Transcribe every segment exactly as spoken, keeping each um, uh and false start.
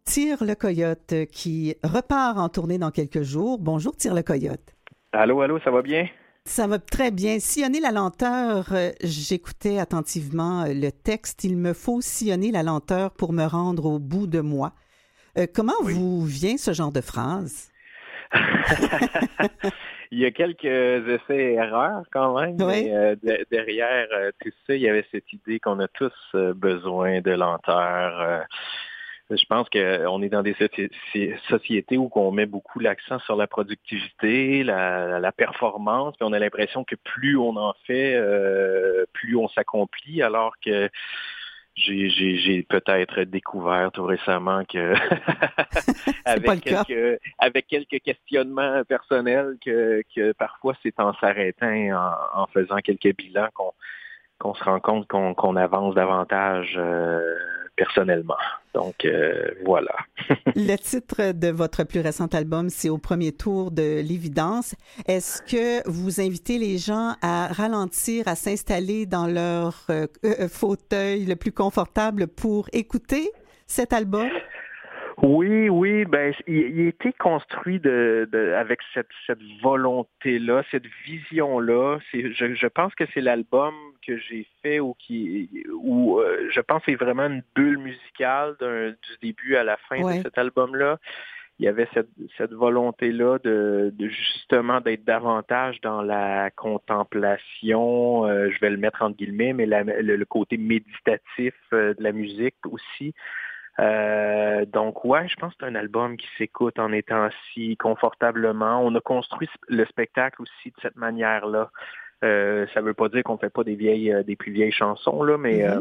Tire le Coyote euh, qui repart en tournée dans quelques jours. Bonjour, Tire le Coyote. Allô, allô, ça va bien? Ça va très bien. Sillonner la lenteur, euh, j'écoutais attentivement euh, le texte. Il me faut sillonner la lenteur pour me rendre au bout de moi. Euh, comment Oui. vous vient ce genre de phrase? Il y a quelques essais et erreurs quand même, Oui. mais euh, de- derrière euh, tout ça, il y avait cette idée qu'on a tous euh, besoin de lenteur. Euh, je pense qu'on est dans des soci- sociétés où on met beaucoup l'accent sur la productivité, la, la performance, puis on a l'impression que plus on en fait, euh, plus on s'accomplit, alors que J'ai, j'ai, j'ai peut-être découvert tout récemment que C'est pas avec le cas. quelques avec quelques questionnements personnels que, que parfois c'est en s'arrêtant, en, en faisant quelques bilans qu'on, qu'on se rend compte qu'on, qu'on avance davantage euh, personnellement. Donc euh, voilà. Le titre de votre plus récent album, c'est Au premier tour de l'évidence. Est-ce que vous invitez les gens à ralentir, à s'installer dans leur euh, euh, fauteuil le plus confortable pour écouter cet album? Oui, oui, ben il, il a été construit de, de avec cette, cette volonté-là, cette vision-là. C'est, je, je pense que c'est l'album que j'ai fait ou qui, où euh, je pense que c'est vraiment une bulle musicale d'un, du début à la fin de Oui. cet album-là. Il y avait cette, cette volonté-là de, de justement d'être davantage dans la contemplation. Euh, je vais le mettre entre guillemets, mais la, le, le côté méditatif euh, de la musique aussi. Euh, donc ouais, je pense que c'est un album qui s'écoute en étant assis confortablement. On a construit le spectacle aussi de cette manière-là. Euh, ça veut pas dire qu'on fait pas des vieilles, euh, des plus vieilles chansons là, mais Mm-hmm. euh,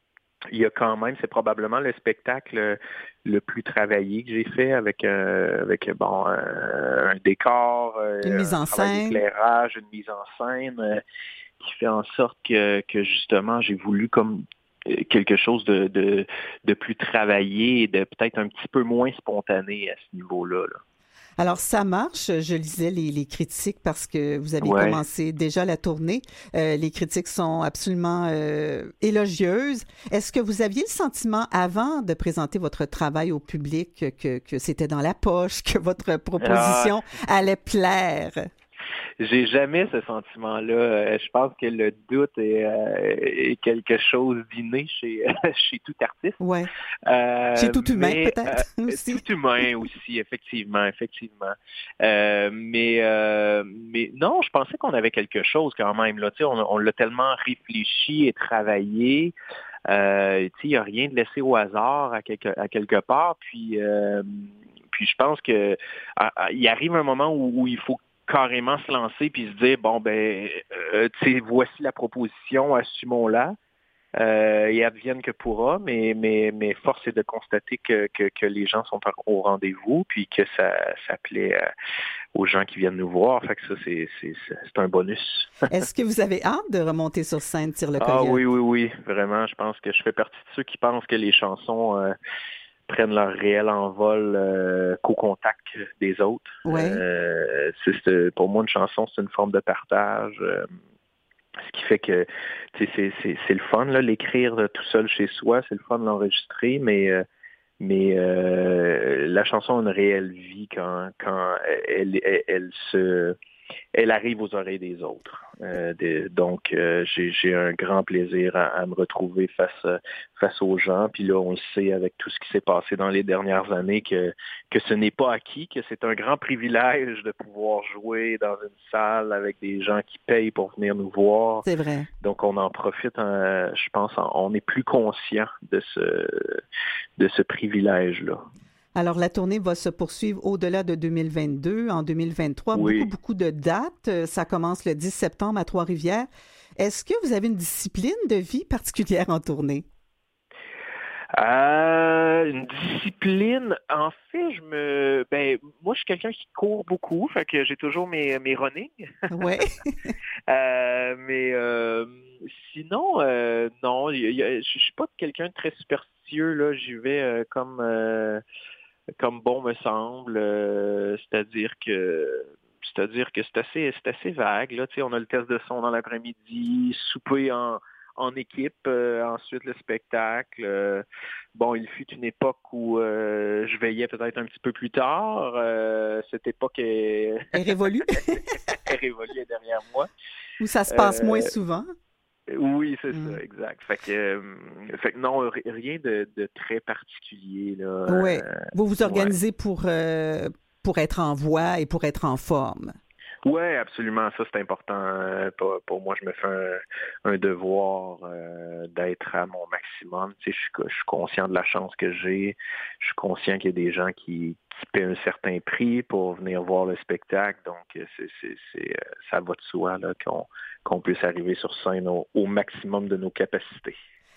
il y a quand même, c'est probablement le spectacle le plus travaillé que j'ai fait avec euh, avec bon euh, un décor, euh, Une mise un en travail scène. d'éclairage, une mise en scène euh, qui fait en sorte que que justement j'ai voulu comme quelque chose de, de, de plus travaillé et de peut-être un petit peu moins spontané à ce niveau-là. Là. Alors, ça marche. Je lisais les, les critiques parce que vous avez Ouais. commencé déjà la tournée. Euh, les critiques sont absolument euh, élogieuses. Est-ce que vous aviez le sentiment, avant de présenter votre travail au public, que, que c'était dans la poche, que votre Ah, proposition allait plaire? j'ai jamais ce sentiment-là. Euh, Je pense que le doute est, euh, est quelque chose d'inné chez, chez tout artiste. Oui. Chez Euh, tout humain, mais peut-être, euh, aussi. tout humain aussi, effectivement, effectivement. Euh, mais euh, mais non, je pensais qu'on avait quelque chose quand même. Là, tu sais, on, on l'a tellement réfléchi et travaillé. Euh, tu sais, il n'y a rien de laissé au hasard à quelque, à quelque part. Puis euh, puis je pense que à, à, il arrive un moment où, où il faut carrément se lancer puis se dire bon ben euh, tu sais, voici la proposition, assumons-la. Euh, et advienne que pourra, mais, mais, mais force est de constater que, que, que les gens sont au rendez-vous, puis que ça, ça plaît euh, aux gens qui viennent nous voir. Fait que ça, c'est, c'est, c'est un bonus. Est-ce que vous avez hâte de remonter sur scène, Tire le Ah Coyote? oui, oui, oui, vraiment. Je pense que je fais partie de ceux qui pensent que les chansons euh, prennent leur réel envol euh, qu'au contact des autres. Oui. Euh, c'est, c'est, pour moi, une chanson, c'est une forme de partage. Euh, Ce qui fait que tu sais, c'est, c'est, c'est le fun, là, l'écrire tout seul chez soi, c'est le fun de l'enregistrer, mais euh, mais euh, la chanson a une réelle vie quand quand elle, elle, elle se elle arrive aux oreilles des autres. Euh, des, donc, euh, j'ai, j'ai un grand plaisir à, à me retrouver face, face aux gens. Puis là, on le sait avec tout ce qui s'est passé dans les dernières années que, que ce n'est pas acquis, que c'est un grand privilège de pouvoir jouer dans une salle avec des gens qui payent pour venir nous voir. C'est vrai. Donc, on en profite, hein, je pense, on est plus conscient de ce, de ce privilège-là. Alors, la tournée va se poursuivre au-delà de deux mille vingt-deux. En deux mille vingt-trois, beaucoup, Oui. beaucoup de dates. Euh, Ça commence le dix septembre à Trois-Rivières. Est-ce que vous avez une discipline de vie particulière en tournée? Euh, une discipline, en fait, je me, ben, moi, je suis quelqu'un qui court beaucoup, fait que j'ai toujours mes, mes runnings. Oui. Euh, mais euh, sinon, euh, non, y a- y a- je suis pas quelqu'un de très superstitieux, là. J'y vais euh, comme, euh, comme bon me semble, euh, c'est-à-dire que c'est-à-dire que c'est assez c'est assez vague là, tu sais, on a le test de son dans l'après-midi, souper en en équipe, euh, ensuite le spectacle. Euh, bon, il fut une époque où euh, je veillais peut-être un petit peu plus tard. Euh, cette époque est, est révolue? est révolue est derrière moi. Ou ça se passe moins Euh, souvent? oui, c'est Mm. ça, exact. Fait que, euh, fait que non, rien de, de très particulier, là. Oui. Euh, Vous vous ouais. organisez pour, euh, pour être en voie et pour être en forme. Oui, absolument. Ça, c'est important. Euh, Pour, pour moi, je me fais un, un devoir euh, d'être à mon maximum. Tu sais, je, suis, je suis conscient de la chance que j'ai. Je suis conscient qu'il y a des gens qui, qui paient un certain prix pour venir voir le spectacle. Donc, c'est, c'est, c'est, euh, ça va de soi là, qu'on, qu'on puisse arriver sur scène au, au maximum de nos capacités.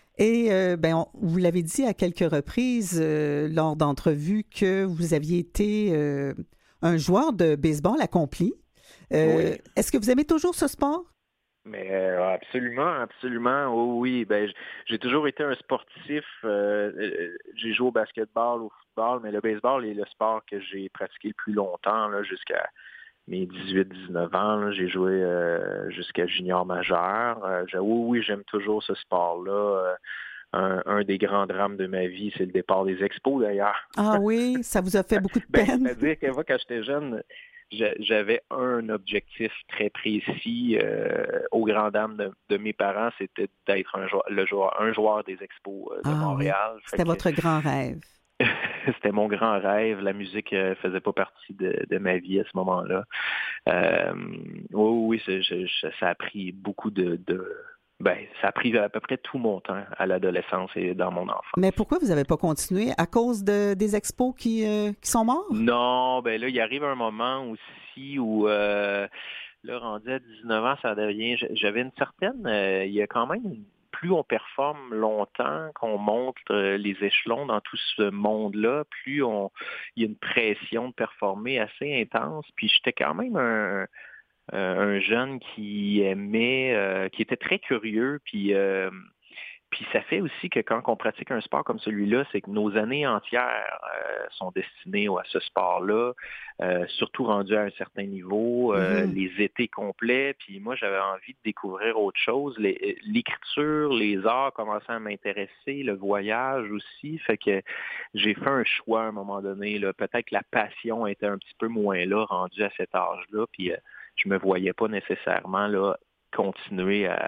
Et euh, ben, on- vous l'avez dit à quelques reprises euh, lors d'entrevues que vous aviez été euh, un joueur de baseball accompli. Euh, Oui. est-ce que vous aimez toujours ce sport? Mais euh, absolument, absolument. Oh, oui, ben j- j'ai toujours été un sportif. Euh, euh, j'ai joué au basketball, au football, mais le baseball est le sport que j'ai pratiqué le plus longtemps, là, jusqu'à mes dix-huit dix-neuf ans. Là. J'ai joué euh, jusqu'à junior majeur. Euh, j'ai- oui, oui, j'aime toujours ce sport-là. Euh, un, un des grands drames de ma vie, c'est le départ des expos d'ailleurs. Ah oui, ça vous a fait beaucoup de Ben, peine? c'est-à-dire que moi, quand j'étais jeune, j'a- j'avais un objectif très précis euh, aux grandes dames de, de mes parents, c'était d'être un joueur, le joueur, un joueur des Expos euh, de Ah oui, Montréal. Fait c'était que votre grand rêve. c'était mon grand rêve. La musique euh, faisait pas partie de, de ma vie à ce moment-là. Euh, oui, oui, c'est- je- je- ça a pris beaucoup de, de ben, ça a pris à peu près tout mon temps à l'adolescence et dans mon enfance. Mais pourquoi vous n'avez pas continué? À cause de, des expos qui, euh, qui sont morts? Non, ben là, il arrive un moment aussi où euh, là, rendu à dix-neuf ans, ça devient. J'avais une certaine. Euh, il y a quand même une- plus on performe longtemps, qu'on monte euh, les échelons dans tout ce monde-là, plus on il y a une pression de performer assez intense. Puis j'étais quand même un, euh, un jeune qui aimait, euh, qui était très curieux, puis euh, puis ça fait aussi que quand on pratique un sport comme celui-là, c'est que nos années entières euh, sont destinées à ce sport-là, euh, surtout rendu à un certain niveau, euh, Mhm. les étés complets. Puis moi, j'avais envie de découvrir autre chose. Les- l'écriture, les arts commençaient à m'intéresser, le voyage aussi. Fait que j'ai fait un choix à un moment donné. Là. Peut-être que la passion était un petit peu moins là, rendue à cet âge-là. Puis euh, je me voyais pas nécessairement là continuer à,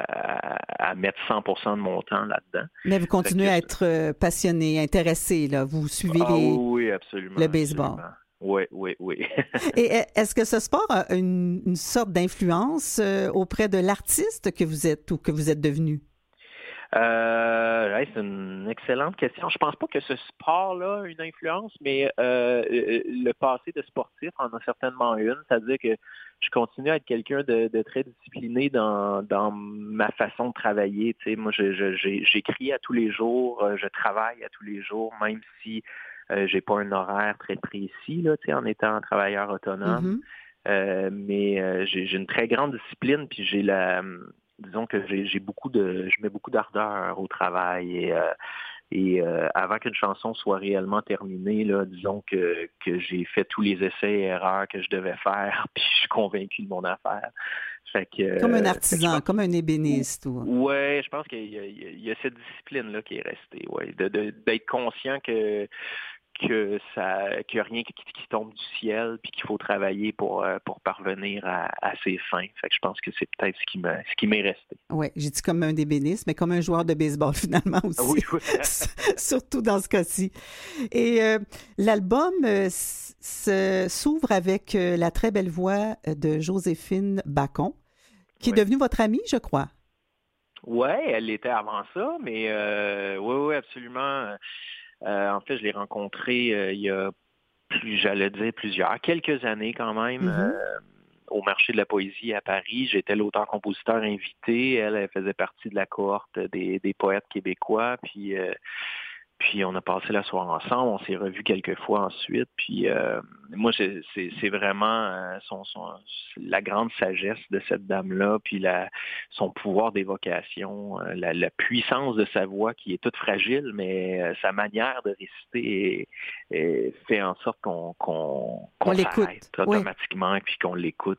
à mettre cent pour cent de mon temps là-dedans. Mais vous Fait continuez que, à être euh, passionné, intéressé, là. Vous suivez ah les, oui, oui, le absolument, baseball. absolument. Oui, oui, oui. Et e- est-ce que ce sport a une, une sorte d'influence euh, auprès de l'artiste que vous êtes ou que vous êtes devenu? Euh, ouais, c'est une excellente question. Je pense pas que ce sport-là a une influence, mais euh, euh, le passé de sportif en a certainement une. C'est-à-dire que je continue à être quelqu'un de, de très discipliné dans, dans ma façon de travailler. Tu sais, moi, je, je- j'ai- j'écris à tous les jours, euh, je travaille à tous les jours, même si euh, j'ai pas un horaire très précis, là, tu sais, en étant travailleur autonome. Mhm. Euh, mais euh, j'ai, j'ai une très grande discipline, puis j'ai la disons que j'ai, j'ai beaucoup de, je mets beaucoup d'ardeur au travail et, euh, et euh, avant qu'une chanson soit réellement terminée, là, disons que, que j'ai fait tous les essais et erreurs que je devais faire, puis je suis convaincu de mon affaire. Fait que, Comme un euh, fait que je artisan, pense, comme un ébéniste. Ou... ouais, je pense qu'il y a, il y a- il y a cette discipline-là qui est restée, ouais, de, de- d'être conscient que que ça qu'il n'y a rien qui, qui tombe du ciel puis qu'il faut travailler pour, euh, pour parvenir à, à ses fins. Fait que je pense que c'est peut-être ce qui me ce qui m'est resté. Oui, j'ai dit comme un ébéniste, mais comme un joueur de baseball finalement Ah oui, aussi, oui. surtout dans ce cas-ci. Et euh, l'album euh, s- se- s'ouvre avec euh, la très belle voix de Joséphine Bacon, qui est Oui. devenue votre amie, je crois. Ouais, elle l'était avant ça, mais euh, oui, oui, absolument. Euh, en fait, je l'ai rencontrée euh, il y a plus, j'allais dire plusieurs, quelques années quand même, Mhm. euh, au marché de la poésie à Paris. J'étais l'auteur-compositeur invité. Elle, elle faisait partie de la cohorte des, des poètes québécois. Puis euh, Puis on a passé la soirée ensemble, on s'est revus quelques fois ensuite. Puis euh, moi, c'est, c'est, c'est vraiment euh, son, son, la grande sagesse de cette dame-là, puis la, son pouvoir d'évocation, euh, la, la puissance de sa voix qui est toute fragile, mais euh, sa manière de réciter est- est- fait en sorte qu'on, qu'on, On qu'on l'écoute. s'arrête Oui. automatiquement et puis qu'on l'écoute.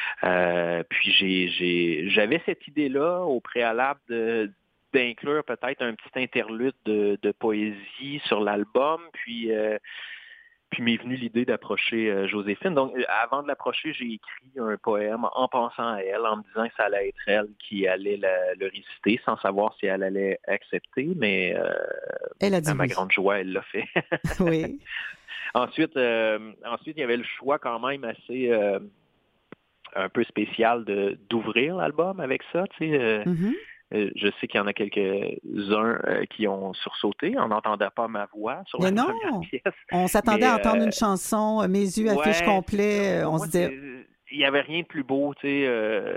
Euh, puis j'ai, j'ai, j'avais cette idée-là au préalable de d'inclure peut-être un petit interlude de, de poésie sur l'album. Puis euh, puis m'est venue l'idée d'approcher euh, Joséphine. Donc, euh, avant de l'approcher, j'ai écrit un poème en pensant à elle, en me disant que ça allait être elle qui allait la- le réciter, sans savoir si elle allait accepter, mais euh, Elle a dit à ma oui. grande joie, elle l'a fait. Oui. Ensuite, euh, ensuite, il y avait le choix quand même assez euh, un peu spécial de d'ouvrir l'album avec ça. Tu sais, euh, Mm-hmm. euh, je sais qu'il y en a quelques-uns euh, qui ont sursauté en n'entendant pas ma voix sur Mais la non, première pièce. on s'attendait Mais à entendre euh, une chanson, euh, Mes yeux affiche ouais, c'est ça. Mais complet. pour On moi, se disait, c'est il y avait rien de plus beau, tu sais, euh,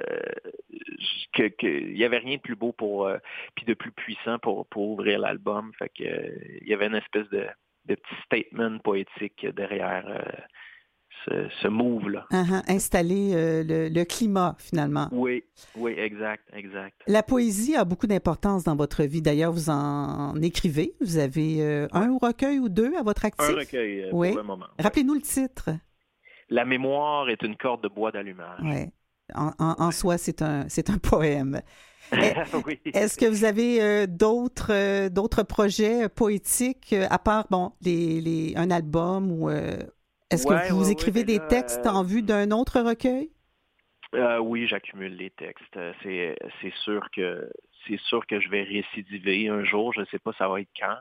que, que il y avait rien de plus beau pour euh, puis de plus puissant pour pour ouvrir l'album. Fait que euh, il y avait une espèce de de petit statement poétique derrière euh, ce, ce move-là. uh-huh, installer euh, le, le climat, finalement. Oui, oui, exact, exact. La poésie a beaucoup d'importance dans votre vie. D'ailleurs, vous en écrivez. Vous avez euh, Ouais. un recueil ou deux à votre actif? Un recueil euh, Oui. pour le moment. Ouais. Rappelez-nous le titre. La mémoire est une corde de bois d'allumage. Oui. En, en, en Ouais. soi, c'est un, c'est un poème. Eh, Oui. Est-ce que vous avez euh, d'autres, euh, d'autres projets poétiques, euh, à part, bon, les, les, un album ou euh, est-ce Ouais, que vous ouais, ouais, écrivez ben des là, textes euh, en vue d'un autre recueil? euh, oui, j'accumule les textes. Euh, C'est, c'est sûr que c'est sûr que je vais récidiver un jour. Je ne sais pas ça va être quand.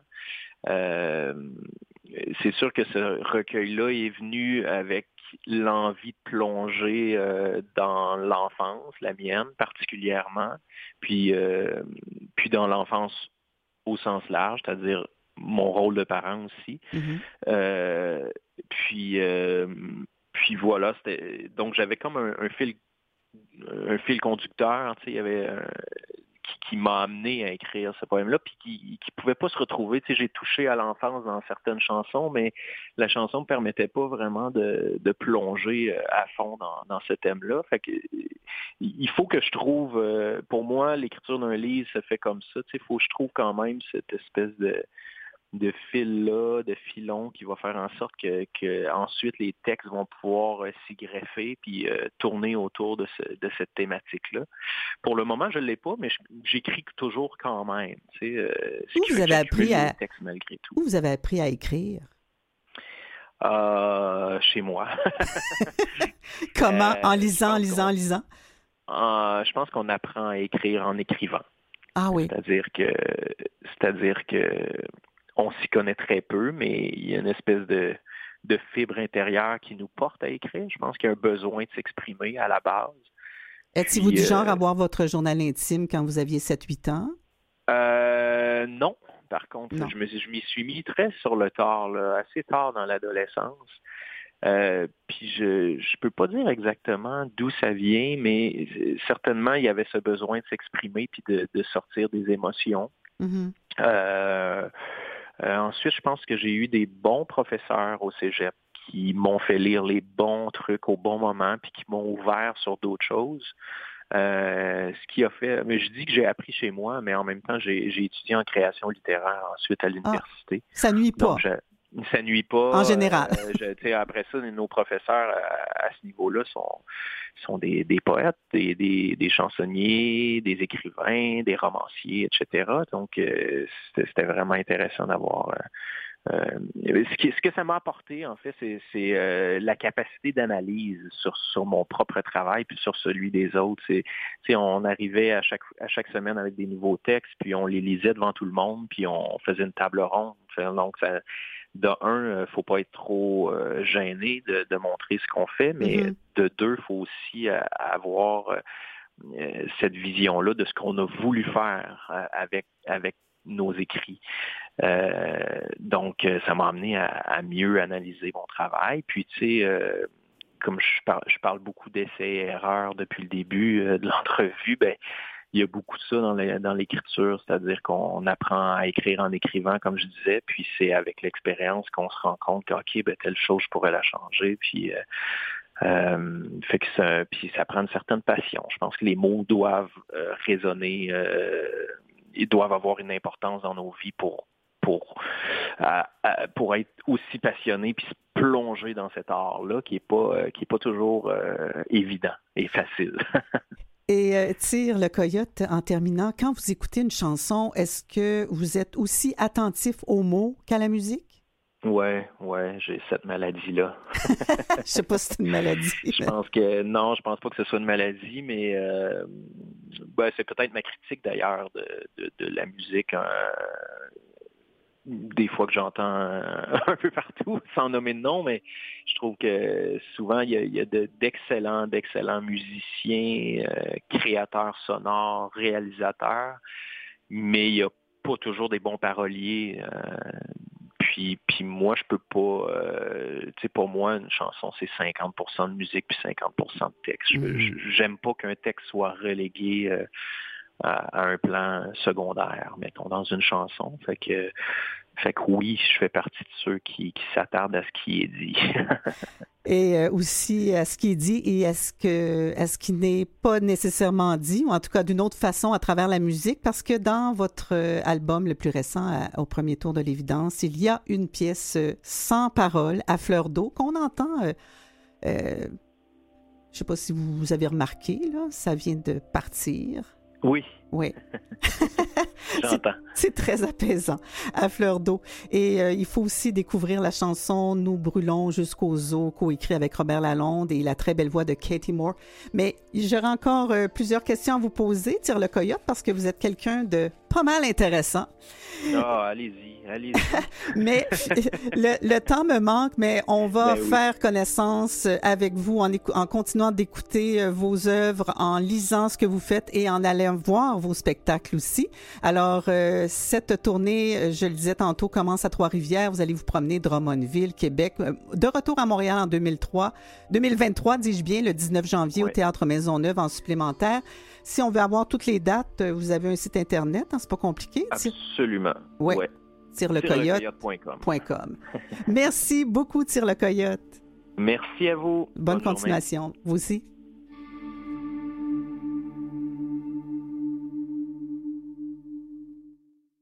Euh, c'est sûr que ce recueil-là est venu avec l'envie de plonger euh, dans l'enfance, la mienne particulièrement, puis euh, puis dans l'enfance au sens large, c'est-à-dire mon rôle de parent aussi. Mm-hmm. Euh, puis euh, puis voilà, c'était donc j'avais comme un, un fil un fil conducteur, tu sais, il y avait un, qui, qui m'a amené à écrire ce poème-là, puis qui qui pouvait pas se retrouver. Tu sais, j'ai touché à l'enfance dans certaines chansons, mais la chanson me permettait pas vraiment de, de plonger à fond dans, dans ce thème-là. Fait que il faut que je trouve, pour moi, l'écriture d'un livre se fait comme ça. Tu sais, il faut que je trouve quand même cette espèce de de fil-là, de filon qui va faire en sorte que, que ensuite les textes vont pouvoir euh, s'y greffer puis euh, tourner autour de, ce, de cette thématique-là. Pour le moment, je ne l'ai pas, mais je, j'écris toujours quand même. Tu sais, euh, ce Où qui vous fait que avez j'accumule appris à les textes malgré tout. où vous avez appris à écrire? Euh, chez moi. Comment? En euh, lisant, en lisant, en lisant? Euh, je pense qu'on apprend à écrire en écrivant. Ah oui. C'est-à-dire que c'est-à-dire que on s'y connaît très peu, mais il y a une espèce de, de fibre intérieure qui nous porte à écrire. Je pense qu'il y a un besoin de s'exprimer à la base. Êtes-vous Puis, du genre à euh, voir votre journal intime quand vous aviez sept huit ans? euh, non. Par contre, Non. je me je m'y suis mis très sur le tard, là, assez tard dans l'adolescence. Euh, puis je je peux pas dire exactement d'où ça vient, mais certainement il y avait ce besoin de s'exprimer puis de, de sortir des émotions. Mm-hmm. Euh, euh, ensuite, je pense que j'ai eu des bons professeurs au cégep qui m'ont fait lire les bons trucs au bon moment puis qui m'ont ouvert sur d'autres choses. Euh, ce qui a fait, mais je dis que j'ai appris chez moi, mais en même temps, j'ai, j'ai étudié en création littéraire ensuite à Ah, l'université. ça nuit pas, Donc, je, ça nuit en pas. général. Euh, je, tu sais, après ça, nos professeurs à, à ce niveau-là sont, sont des, des poètes, des, des, des chansonniers, des écrivains, des romanciers, et cetera. Donc, euh, c'était, c'était vraiment intéressant d'avoir. Euh, Euh, ce, qui, ce que ça m'a apporté, en fait, c'est, c'est euh, la capacité d'analyse sur, sur mon propre travail puis sur celui des autres. C'est, on arrivait à chaque, à chaque semaine avec des nouveaux textes, puis on les lisait devant tout le monde, puis on faisait une table ronde. Donc, ça, de un, faut pas être trop euh, gêné de, de montrer ce qu'on fait, mais Mm-hmm. de deux, il faut aussi euh, avoir euh, cette vision-là de ce qu'on a voulu faire euh, avec, avec nos écrits. Euh, donc, ça m'a amené à, à mieux analyser mon travail. Puis, tu sais, euh, comme je parle, je parle beaucoup d'essais et erreurs depuis le début euh, de l'entrevue, ben il y a beaucoup de ça dans, les, dans l'écriture, c'est-à-dire qu'on apprend à écrire en écrivant, comme je disais, puis c'est avec l'expérience qu'on se rend compte que, OK, ben, telle chose, je pourrais la changer, puis... Euh, Euh, fait que ça, puis ça prend une certaine passion. Je pense que les mots doivent euh, résonner, euh, ils doivent avoir une importance dans nos vies pour pour à, à, pour être aussi passionné puis se plonger dans cet art-là qui est pas euh, qui est pas toujours euh, évident et facile. Et euh, Tire le Coyote, en terminant, quand vous écoutez une chanson, est-ce que vous êtes aussi attentif aux mots qu'à la musique? Ouais, ouais, j'ai cette maladie-là. Je sais pas si c'est une maladie. Je pense que non, je pense pas que ce soit une maladie, mais euh, ben, c'est peut-être ma critique d'ailleurs de, de, de la musique. Hein, des fois que j'entends un peu partout, sans nommer de nom, mais je trouve que souvent il y a, il y a de, d'excellents, d'excellents musiciens, euh, créateurs sonores, réalisateurs, mais il y a pas toujours des bons paroliers. Euh, Puis, puis moi, je peux pas, euh, tu sais, pour moi, une chanson, c'est cinquante pour cent de musique puis cinquante pour cent de texte. Je, Mm. j'aime pas qu'un texte soit relégué euh, à, à un plan secondaire, mettons, dans une chanson. Fait que, fait que oui, je fais partie de ceux qui, qui s'attardent à ce qui est dit. Et euh, aussi à ce qui est dit et à ce que à ce qui n'est pas nécessairement dit, ou en tout cas d'une autre façon à travers la musique, parce que dans votre euh, album le plus récent, à, au premier tour de l'évidence, il y a une pièce euh, sans parole, à fleur d'eau, qu'on entend, euh, euh, je sais pas si vous, vous avez remarqué, là, ça vient de partir. Oui. Oui. J'entends. C'est, c'est très apaisant, à fleur d'eau. Et euh, il faut aussi découvrir la chanson « Nous brûlons jusqu'aux os », coécrit avec Robert Lalonde et la très belle voix de Katie Moore. Mais j'aurais encore euh, plusieurs questions à vous poser, Tire le Coyote, parce que vous êtes quelqu'un de pas mal intéressant. Ah, allez-y, allez-y. Mais le, le temps me manque, mais on va ben oui. faire connaissance avec vous en, écou- en continuant d'écouter vos œuvres, en lisant ce que vous faites et en allant voir vos spectacles aussi. Alors, euh, cette tournée, je le disais tantôt, commence à Trois-Rivières. Vous allez vous promener Drummondville, Québec. De retour à Montréal en deux mille trois, deux mille vingt-trois, dis-je bien, le dix-neuf janvier, oui, au Théâtre Maisonneuve en supplémentaire. Si on veut avoir toutes les dates, vous avez un site Internet, hein, c'est pas compliqué? Absolument, oui. Ouais. tire le coyote point com. Merci beaucoup, Tire le Coyote. Merci à vous. Bonne, Bonne continuation. Journée. Vous aussi.